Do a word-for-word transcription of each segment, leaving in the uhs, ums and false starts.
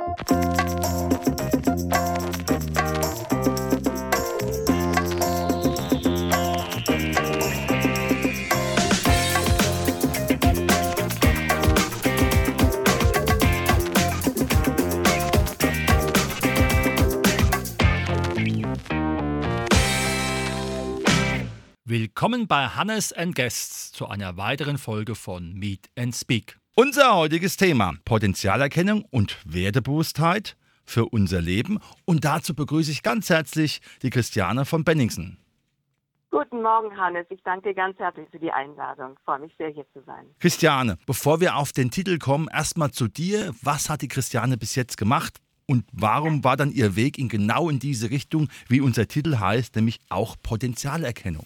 Willkommen bei Hannes and Guests zu einer weiteren Folge von Meet and Speak. Unser heutiges Thema: Potenzialerkennung und Wertebewusstheit für unser Leben. Und dazu begrüße ich ganz herzlich die Christiane von Benningsen. Guten Morgen, Hannes. Ich danke dir ganz herzlich für die Einladung. Ich freue mich sehr, hier zu sein. Christiane, bevor wir auf den Titel kommen, erstmal zu dir. Was hat die Christiane bis jetzt gemacht? Und warum war dann ihr Weg in genau in diese Richtung, wie unser Titel heißt, nämlich auch Potenzialerkennung?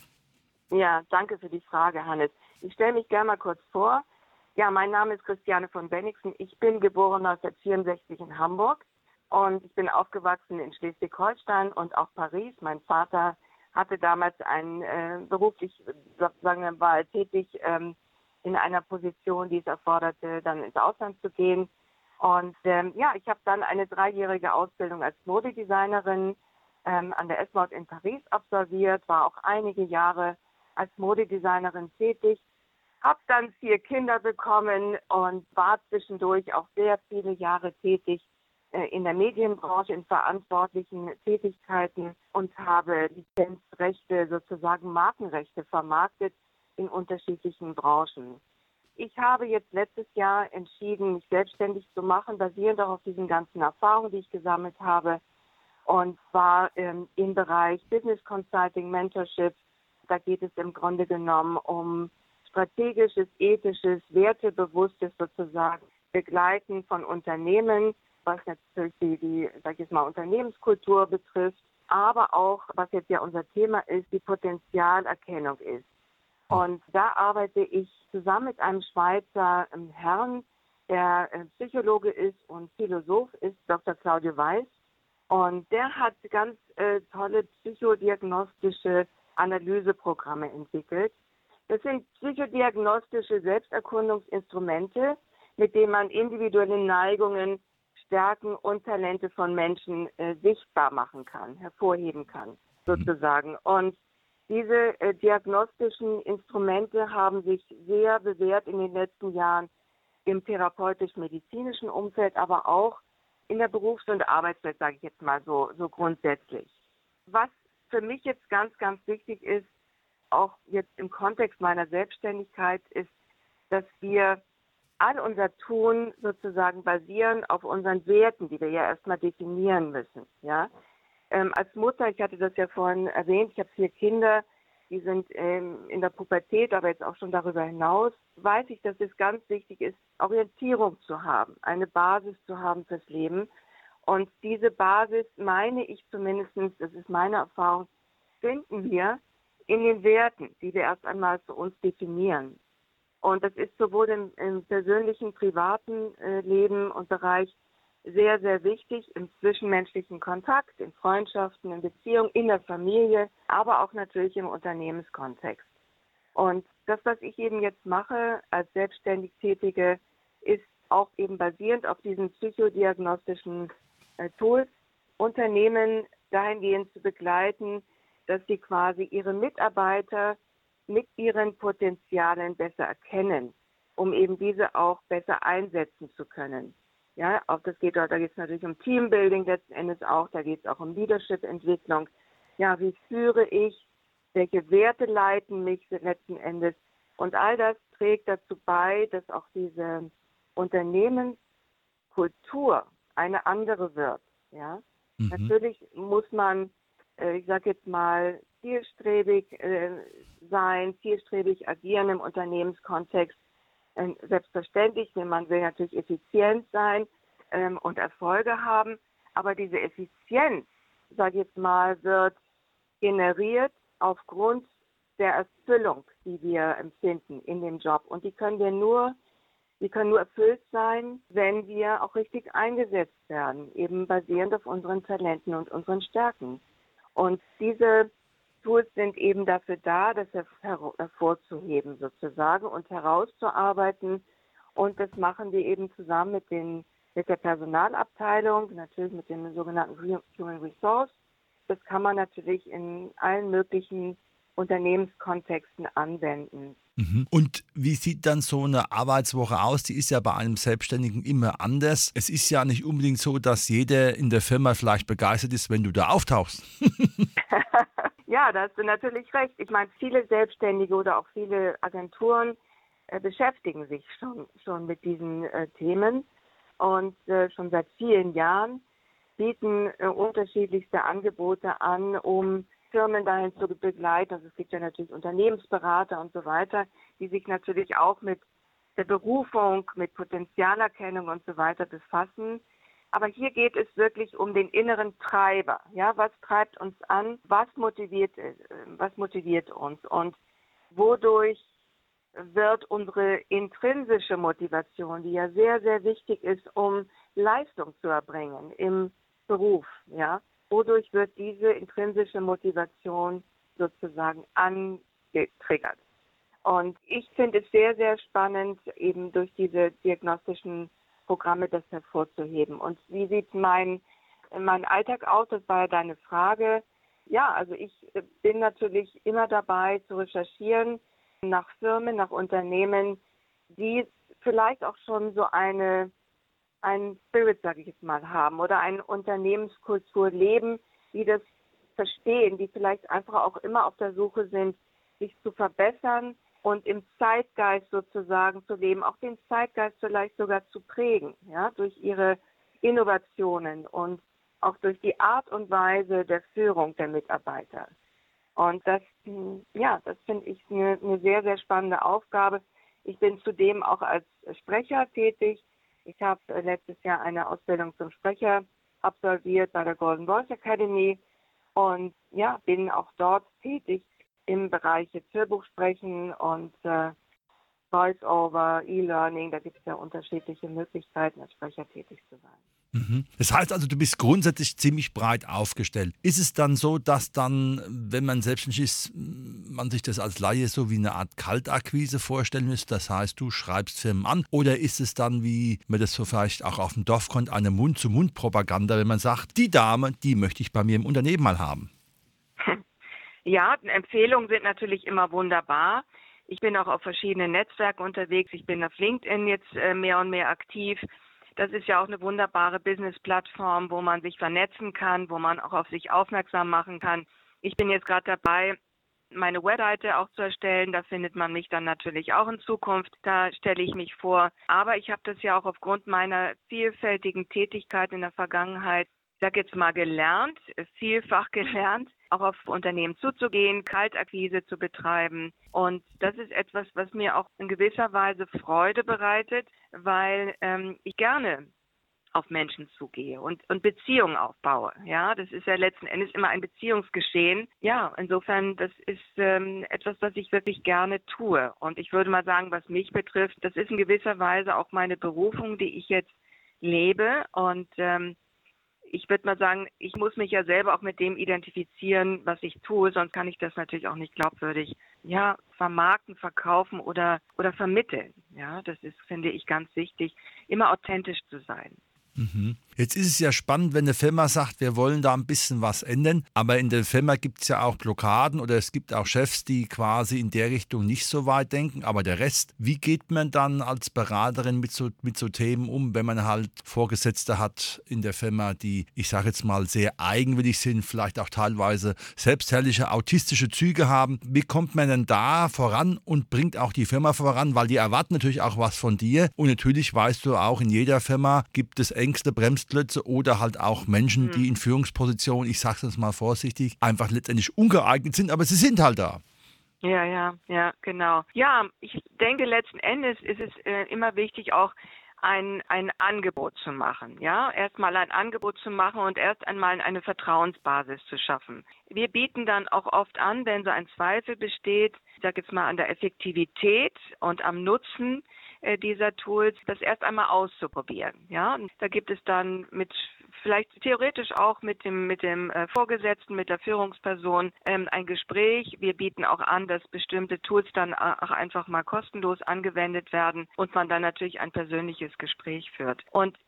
Ja, danke für die Frage, Hannes. Ich stelle mich gerne mal kurz vor. Ja, mein Name ist Christiane von Benningsen. Ich bin geboren neunzehnhundertvierundsechzig in Hamburg und ich bin aufgewachsen in Schleswig-Holstein und auch Paris. Mein Vater hatte damals einen äh, beruflich, sagen wir mal, tätig ähm, in einer Position, die es erforderte, dann ins Ausland zu gehen. Und ähm, ja, ich habe dann eine dreijährige Ausbildung als Modedesignerin ähm, an der S-Mode in Paris absolviert, war auch einige Jahre als Modedesignerin tätig, habe dann vier Kinder bekommen und war zwischendurch auch sehr viele Jahre tätig äh, in der Medienbranche, in verantwortlichen Tätigkeiten und habe Lizenzrechte, sozusagen Markenrechte vermarktet in unterschiedlichen Branchen. Ich habe jetzt letztes Jahr entschieden, mich selbstständig zu machen, basierend auch auf diesen ganzen Erfahrungen, die ich gesammelt habe, und zwar ähm, im Bereich Business Consulting, Mentorship. Da geht es im Grunde genommen um strategisches, ethisches, wertebewusstes sozusagen Begleiten von Unternehmen, was natürlich die, die sag ich jetzt mal, Unternehmenskultur betrifft, aber auch, was jetzt ja unser Thema ist, die Potenzialerkennung ist. Und da arbeite ich zusammen mit einem Schweizer ähm, Herrn, der äh, Psychologe ist und Philosoph ist, Doktor Claudio Weiss. Und der hat ganz äh, tolle psychodiagnostische Analyseprogramme entwickelt. Das sind psychodiagnostische Selbsterkundungsinstrumente, mit denen man individuelle Neigungen, Stärken und Talente von Menschen äh, sichtbar machen kann, hervorheben kann, sozusagen. Und diese äh, diagnostischen Instrumente haben sich sehr bewährt in den letzten Jahren im therapeutisch-medizinischen Umfeld, aber auch in der Berufs- und Arbeitswelt, sage ich jetzt mal so, so grundsätzlich. Was für mich jetzt ganz, ganz wichtig ist, auch jetzt im Kontext meiner Selbstständigkeit, ist, dass wir all unser Tun sozusagen basieren auf unseren Werten, die wir ja erstmal definieren müssen. Ja? Ähm, als Mutter, ich hatte das ja vorhin erwähnt, ich habe vier Kinder, die sind ähm, in der Pubertät, aber jetzt auch schon darüber hinaus, weiß ich, dass es ganz wichtig ist, Orientierung zu haben, eine Basis zu haben fürs Leben. Und diese Basis, meine ich zumindest, das ist meine Erfahrung, finden wir in den Werten, die wir erst einmal für uns definieren. Und das ist sowohl im, im persönlichen, privaten äh, Leben und Bereich sehr, sehr wichtig, im zwischenmenschlichen Kontakt, in Freundschaften, in Beziehungen, in der Familie, aber auch natürlich im Unternehmenskontext. Und das, was ich eben jetzt mache als selbstständig Tätige, ist auch eben basierend auf diesen psychodiagnostischen äh, Tools, Unternehmen dahingehend zu begleiten, dass sie quasi ihre Mitarbeiter mit ihren Potenzialen besser erkennen, um eben diese auch besser einsetzen zu können. Ja, auch das geht, da geht es natürlich um Teambuilding letzten Endes auch, da geht es auch um Leadership-Entwicklung. Ja, wie führe ich, welche Werte leiten mich letzten Endes? Und all das trägt dazu bei, dass auch diese Unternehmenskultur eine andere wird. Ja, mhm. Natürlich muss man, äh, ich sage jetzt mal, zielstrebig äh, sein, zielstrebig agieren im Unternehmenskontext. Äh, selbstverständlich, denn man will natürlich effizient sein ähm, und Erfolge haben. Aber diese Effizienz, sage ich jetzt mal, wird generiert aufgrund der Erfüllung, die wir empfinden in dem Job. Und die können wir nur, die können nur erfüllt sein, wenn wir auch richtig eingesetzt werden, eben basierend auf unseren Talenten und unseren Stärken. Und diese Tools sind eben dafür da, das hervorzuheben sozusagen und herauszuarbeiten. Und das machen wir eben zusammen mit den mit der Personalabteilung, natürlich mit dem sogenannten Human Resource. Das kann man natürlich in allen möglichen Unternehmenskontexten anwenden. Mhm. Und wie sieht dann so eine Arbeitswoche aus? Die ist ja bei einem Selbstständigen immer anders. Es ist ja nicht unbedingt so, dass jeder in der Firma vielleicht begeistert ist, wenn du da auftauchst. Ja, da hast du natürlich recht. Ich meine, viele Selbstständige oder auch viele Agenturen äh, beschäftigen sich schon, schon mit diesen äh, Themen und äh, schon seit vielen Jahren bieten äh, unterschiedlichste Angebote an, um Firmen dahin zu begleiten. Also es gibt ja natürlich Unternehmensberater und so weiter, die sich natürlich auch mit der Berufung, mit Potenzialerkennung und so weiter befassen. Aber hier geht es wirklich um den inneren Treiber. Ja, was treibt uns an? Was motiviert, was motiviert uns? Und wodurch wird unsere intrinsische Motivation, die ja sehr, sehr wichtig ist, um Leistung zu erbringen im Beruf, ja, wodurch wird diese intrinsische Motivation sozusagen angetriggert? Und ich finde es sehr, sehr spannend, eben durch diese diagnostischen Programme das hervorzuheben. Und wie sieht mein, mein Alltag aus? Das war ja deine Frage. Ja, also ich bin natürlich immer dabei zu recherchieren nach Firmen, nach Unternehmen, die vielleicht auch schon so eine einen Spirit, sage ich jetzt mal, haben oder eine Unternehmenskultur leben, die das verstehen, die vielleicht einfach auch immer auf der Suche sind, sich zu verbessern und im Zeitgeist sozusagen zu leben, auch den Zeitgeist vielleicht sogar zu prägen, ja, durch ihre Innovationen und auch durch die Art und Weise der Führung der Mitarbeiter. Und das, ja, das finde ich eine, eine sehr, sehr spannende Aufgabe. Ich bin zudem auch als Sprecher tätig. Ich habe letztes Jahr eine Ausbildung zum Sprecher absolviert bei der Golden Voice Academy und ja, bin auch dort tätig im Bereich jetzt Hörbuchsprechen und äh, Voice-over, E-Learning. Da gibt es ja unterschiedliche Möglichkeiten, als Sprecher tätig zu sein. Mhm. Das heißt also, du bist grundsätzlich ziemlich breit aufgestellt. Ist es dann so, dass dann, wenn man selbstständig ist, man sich das als Laie so wie eine Art Kaltakquise vorstellen müsste? Das heißt, du schreibst Firmen an. Oder ist es dann, wie man das so vielleicht auch auf dem Dorf kennt, eine Mund-zu-Mund-Propaganda, wenn man sagt, die Dame, die möchte ich bei mir im Unternehmen mal haben? Ja, Empfehlungen sind natürlich immer wunderbar. Ich bin auch auf verschiedenen Netzwerken unterwegs. Ich bin auf LinkedIn jetzt äh, mehr und mehr aktiv. Das ist ja auch eine wunderbare Business-Plattform, wo man sich vernetzen kann, wo man auch auf sich aufmerksam machen kann. Ich bin jetzt gerade dabei, meine Webseite auch zu erstellen. Da findet man mich dann natürlich auch in Zukunft. Da stelle ich mich vor. Aber ich habe das ja auch aufgrund meiner vielfältigen Tätigkeit in der Vergangenheit, ich sage jetzt mal gelernt, vielfach gelernt, auch auf Unternehmen zuzugehen, Kaltakquise zu betreiben. Und das ist etwas, was mir auch in gewisser Weise Freude bereitet, weil ähm, ich gerne auf Menschen zugehe und, und Beziehungen aufbaue. Ja, das ist ja letzten Endes immer ein Beziehungsgeschehen. Ja, insofern, das ist ähm, etwas, was ich wirklich gerne tue. Und ich würde mal sagen, was mich betrifft, das ist in gewisser Weise auch meine Berufung, die ich jetzt lebe. Und ähm, ich würde mal sagen, ich muss mich ja selber auch mit dem identifizieren, was ich tue, sonst kann ich das natürlich auch nicht glaubwürdig, ja, vermarkten, verkaufen oder, oder vermitteln. Ja, das ist, finde ich, ganz wichtig, immer authentisch zu sein. Mhm. Jetzt ist es ja spannend, wenn eine Firma sagt, wir wollen da ein bisschen was ändern, aber in der Firma gibt es ja auch Blockaden oder es gibt auch Chefs, die quasi in der Richtung nicht so weit denken, aber der Rest, wie geht man dann als Beraterin mit so, mit so Themen um, wenn man halt Vorgesetzte hat in der Firma, die, ich sage jetzt mal, sehr eigenwillig sind, vielleicht auch teilweise selbstherrliche, autistische Züge haben. Wie kommt man denn da voran und bringt auch die Firma voran, weil die erwarten natürlich auch was von dir und natürlich weißt du auch, in jeder Firma gibt es Ängste, Bremsklötze oder halt auch Menschen, die in Führungspositionen, ich sage es mal vorsichtig, einfach letztendlich ungeeignet sind, aber sie sind halt da. Ja, ja, ja, genau. Ja, ich denke, letzten Endes ist es äh, immer wichtig, auch ein, ein Angebot zu machen. Ja, erstmal ein Angebot zu machen und erst einmal eine Vertrauensbasis zu schaffen. Wir bieten dann auch oft an, wenn so ein Zweifel besteht, ich sage jetzt mal an der Effektivität und am Nutzen dieser Tools, das erst einmal auszuprobieren. Ja, und da gibt es dann mit vielleicht theoretisch auch mit dem mit dem äh, Vorgesetzten, mit der Führungsperson ähm, ein Gespräch. Wir bieten auch an, dass bestimmte Tools dann auch einfach mal kostenlos angewendet werden und man dann natürlich ein persönliches Gespräch führt. Und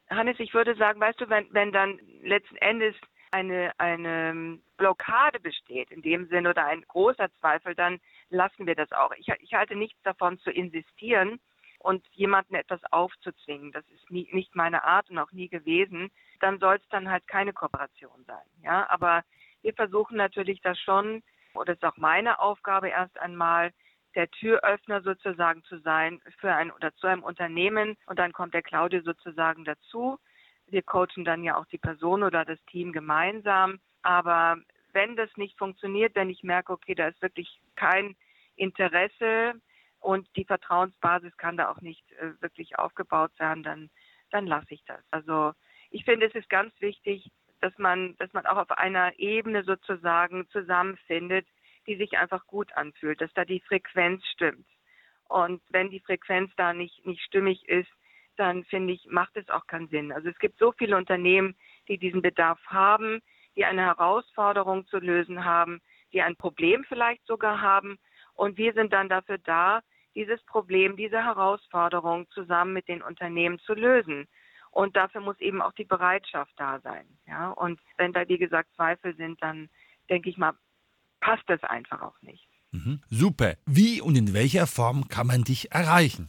Hannes, ich würde sagen, weißt du, wenn, wenn dann letzten Endes eine, eine Blockade besteht, in dem Sinne, oder ein großer Zweifel, dann lassen wir das auch. Ich, ich halte nichts davon zu insistieren und jemandem etwas aufzuzwingen. Das ist nie, nicht meine Art und auch nie gewesen. Dann soll es dann halt keine Kooperation sein. Ja, aber wir versuchen natürlich das schon, oder es ist auch meine Aufgabe erst einmal, der Türöffner sozusagen zu sein für ein oder zu einem Unternehmen, und dann kommt der Claudio sozusagen dazu. Wir coachen dann ja auch die Person oder das Team gemeinsam. Aber wenn das nicht funktioniert, wenn ich merke, okay, da ist wirklich kein Interesse und die Vertrauensbasis kann da auch nicht äh, wirklich aufgebaut werden, dann, dann lasse ich das. Also ich finde, es ist ganz wichtig, dass man, dass man auch auf einer Ebene sozusagen zusammenfindet, die sich einfach gut anfühlt, dass da die Frequenz stimmt. Und wenn die Frequenz da nicht, nicht stimmig ist, dann finde ich, macht es auch keinen Sinn. Also es gibt so viele Unternehmen, die diesen Bedarf haben, die eine Herausforderung zu lösen haben, die ein Problem vielleicht sogar haben. Und wir sind dann dafür da, dieses Problem, diese Herausforderung zusammen mit den Unternehmen zu lösen. Und dafür muss eben auch die Bereitschaft da sein. Ja? Und wenn da, wie gesagt, Zweifel sind, dann denke ich mal, passt das einfach auch nicht. Mhm. Super. Wie und in welcher Form kann man dich erreichen?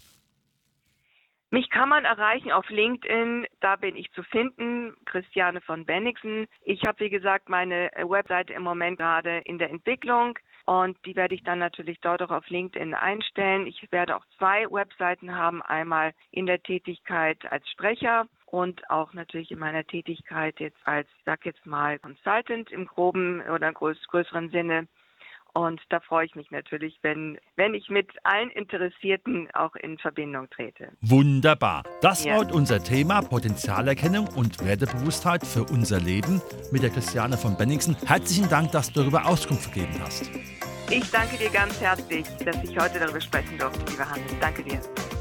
Mich kann man erreichen auf LinkedIn, da bin ich zu finden, Christiane von Bennigsen. Ich habe, wie gesagt, meine Webseite im Moment gerade in der Entwicklung und die werde ich dann natürlich dort auch auf LinkedIn einstellen. Ich werde auch zwei Webseiten haben, einmal in der Tätigkeit als Sprecher und auch natürlich in meiner Tätigkeit jetzt als, ich sag jetzt mal, Consultant im groben oder größ- größeren Sinne. Und da freue ich mich natürlich, wenn, wenn ich mit allen Interessierten auch in Verbindung trete. Wunderbar. Das Ja. war unser Thema Potenzialerkennung und Wertebewusstheit für unser Leben mit der Christiane von Bennigsen. Herzlichen Dank, dass du darüber Auskunft gegeben hast. Ich danke dir ganz herzlich, dass ich heute darüber sprechen durfte, lieber Hannes. Danke dir.